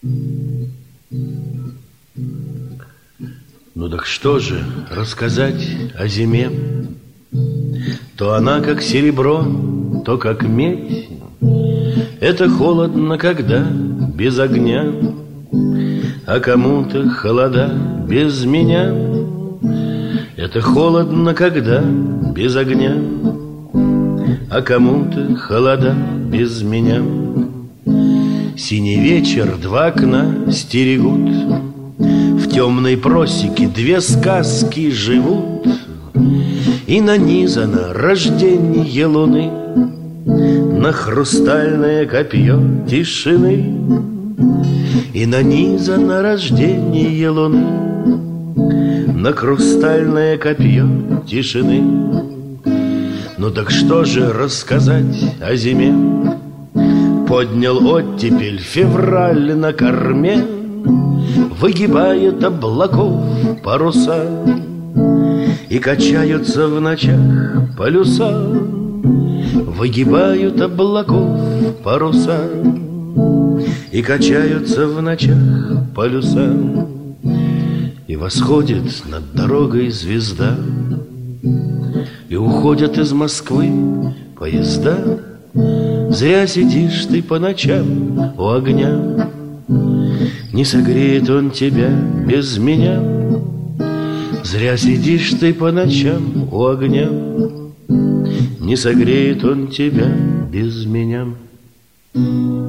Ну так что же рассказать о зиме? То она как серебро, то как медь. Это холодно, когда без огня, а кому-то холода без меня. Это холодно, когда без огня, а кому-то холода без меня. Синий вечер, два окна стерегут, в темной просеке две сказки живут. И нанизано рождение луны на хрустальное копье тишины. И нанизано рождение луны на хрустальное копье тишины. Ну так что же рассказать о зиме? Поднял оттепель февраль на корме, выгибает облаков паруса, и качаются в ночах полюса. Выгибают облаков паруса, и качаются в ночах полюса. И восходит над дорогой звезда, и уходят из Москвы поезда. Зря сидишь ты по ночам у огня, не согреет он тебя без меня. Зря сидишь ты по ночам у огня, не согреет он тебя без меня.